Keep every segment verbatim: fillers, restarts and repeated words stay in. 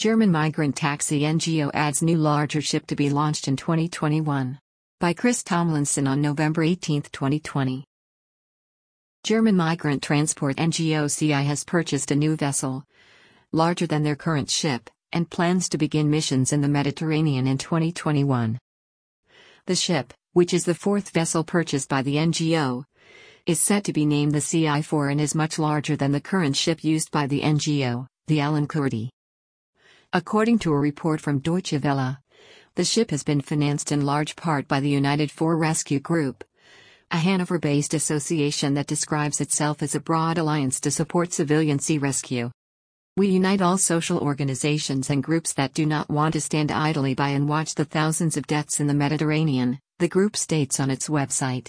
German migrant taxi N G O adds new larger ship to be launched in twenty twenty-one. By Chris Tomlinson on November eighteenth, twenty twenty. German migrant transport N G O C I has purchased a new vessel, larger than their current ship, and plans to begin missions in the Mediterranean in twenty twenty-one. The ship, which is the fourth vessel purchased by the N G O, is set to be named the C I four and is much larger than the current ship used by the N G O, the Alan Kurdi. According to a report from Deutsche Welle, the ship has been financed in large part by the United for Rescue Group, a Hanover-based association that describes itself as a broad alliance to support civilian sea rescue. We unite all social organizations and groups that do not want to stand idly by and watch the thousands of deaths in the Mediterranean, the group states on its website.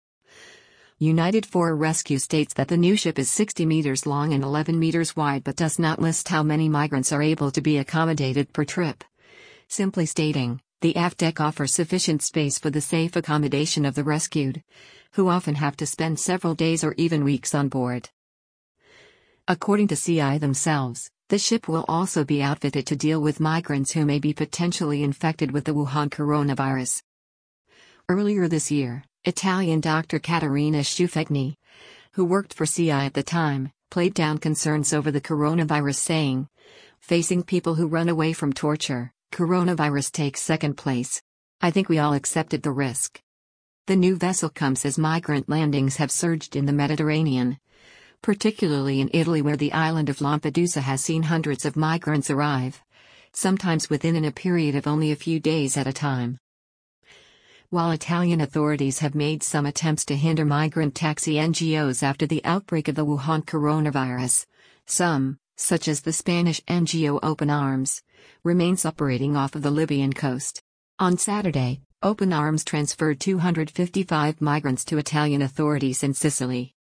United for Rescue states that the new ship is sixty meters long and eleven meters wide but does not list how many migrants are able to be accommodated per trip. Simply stating, the aft deck offers sufficient space for the safe accommodation of the rescued, who often have to spend several days or even weeks on board. According to C I themselves, the ship will also be outfitted to deal with migrants who may be potentially infected with the Wuhan coronavirus. Earlier this year, Italian Doctor Caterina Sciuffegni, who worked for C I at the time, played down concerns over the coronavirus, saying, "Facing people who run away from torture, coronavirus takes second place. I think we all accepted the risk." The new vessel comes as migrant landings have surged in the Mediterranean, particularly in Italy, where the island of Lampedusa has seen hundreds of migrants arrive, sometimes within a period of only a few days at a time. While Italian authorities have made some attempts to hinder migrant taxi N G Os after the outbreak of the Wuhan coronavirus, some, such as the Spanish N G O Open Arms, remains operating off of the Libyan coast. On Saturday, Open Arms transferred two hundred fifty-five migrants to Italian authorities in Sicily.